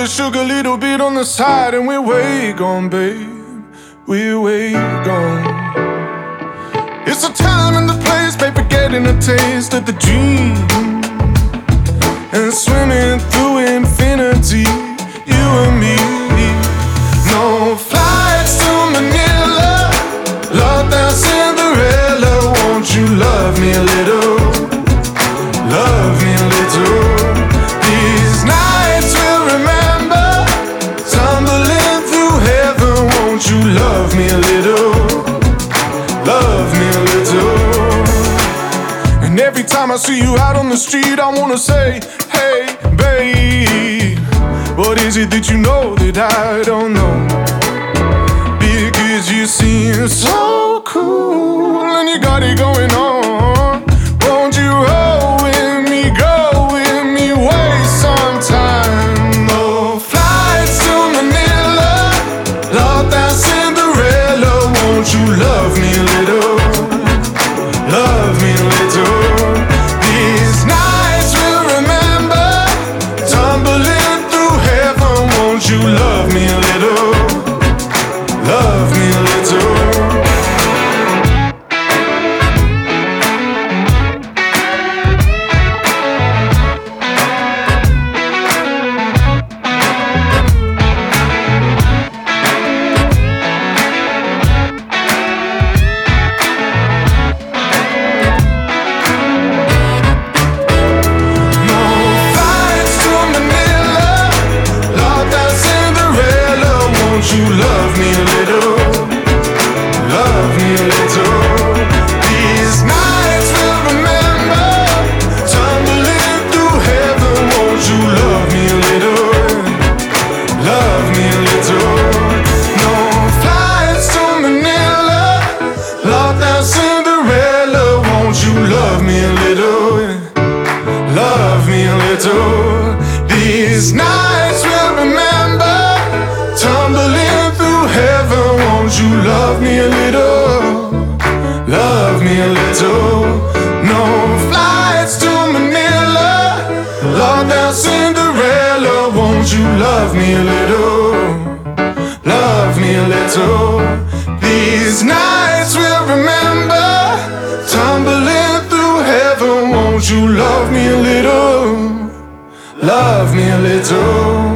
of sugar, little bit on the side, and we're way gone, babe. We're way gone. It's the time and the place, babe, forgetting the taste of the dream and swimming through infinity, you and me. No flights to Manila, locked down Cinderella. Won't you love me a little? Love me a little. These nights we'll remember, tumbling through heaven. Won't you love me a little? Love me a little. And every time I see you out on the street, I wanna say, hey, babe, what is it that you know that I don't know? Because you seem so cool and you got it going on. Won't you roll with me, go with me, waste some time? No flights to Manila, locked down Cinderella. Won't you love me a little? Love me a little. These nights we'll remember, tumbling through heaven. Won't you love me a little? Love me a little. You love me a little, love me a little. These nights we'll remember, tumbling through heaven. Won't you love me a little, love me a little? No flights to Manila, locked down Cinderella. Won't you love me a little, love me a little? These nights we'll remember, tumbling through heaven. Won't you love me a little? Love me a little. No flights to Manila, locked down Cinderella. Won't you love me a little? Love me a little. These nights we'll remember, tumbling through heaven. Won't you love me a little? Love me a little.